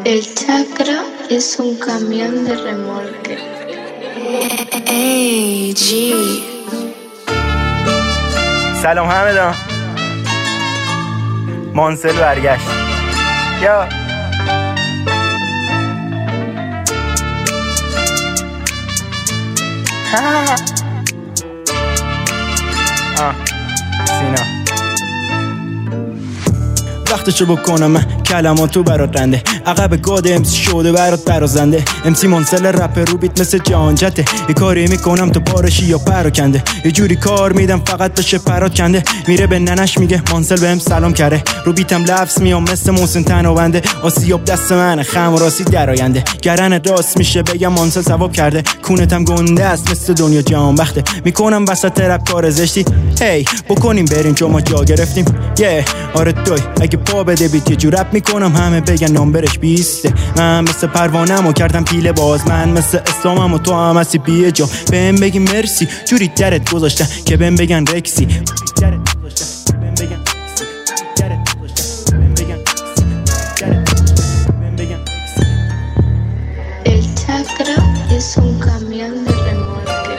El chakra es un camión de remolque. AG. سلام حمدا. مانسل برگشت. یا سینا وقتشو بکنم من کلماتو برات رنده عقب گاد امسی شده برات برازنده امسی منسل رپ رو بیت مثل جانجته یه کاری میکنم تو پارشی یا پراکنده یه جوری کار میدم فقط بشه پرات کنده میره به ننش میگه منسل بهم سلام کرده رو بیتم لفظ میام مثل محسن تنابنده آسیاب دست من خم راسی دراینده گرن راست میشه بگم منسل ثواب کرده کونتم گنده است مثل دنیا جهان بخته میکنم وسط رپ کار زشتی هی بکنیم بریم چون ما جا گرفتیم آره توی اگه پا بده بیت یه جور رپ میکنم همه بگن نامبرش 20 من مثل پروانه‌مو کردم پیله باز من مثل اسلامم و تو هم هستی بیه جا بهم بگی مرسی جوری درت گذاشتن که بهم بگن رکسی El chakra es un camión de remolque.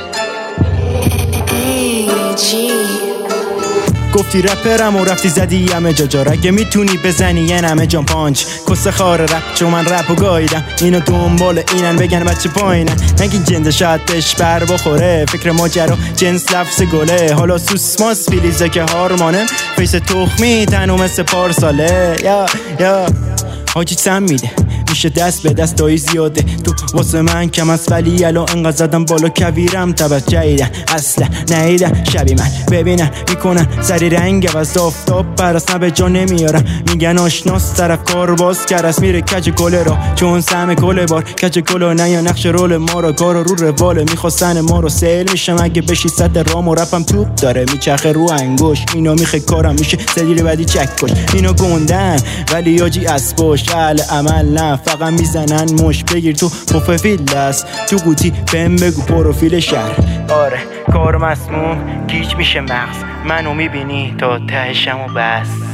AG. گفتی رپرم و رفتی زدی همه جا اگه میتونی بزنی یه نمه جان پانچ کس خار رپ چون من رپو گاییدم اینو دنبال اینن بگن بچه پایینن نگین جنده شاید بهش بر بخوره فکر ماجرا جنس لفظ گله حالا سوسماس فیلیزه که هارمانم فیس تخمی تنو مثل پارساله یا حاجی سم میده میشه دست به دست دایی زیاده تو واسه من کم است ولی الان انقدر زدم بالا کویرم تبت جاییدن اصلا نیدن شبی من ببینن میکنن سری رنگ و آفتاب پرست به جا نمیارم میگن آشناس طرف کار باز کرست میره کج گله را چون سم گله بار کج گله نه یا نقش رول ما را کار رو رواله میخواستن ما رو سیل میشم اگه بشی صد رام و رپم توپ داره میچخه رو انگوش اینا میخه کارم میشه سدیل بعدی چک کش اینا گندن ولی یاجی اسباش عمل نه فقط میزنن مش بگیر تو پروفیل است تو قوطی بهم بگو پروفیل شهر آره کار مسموم گیج میشه مغز منو میبینی تا تهشم و بس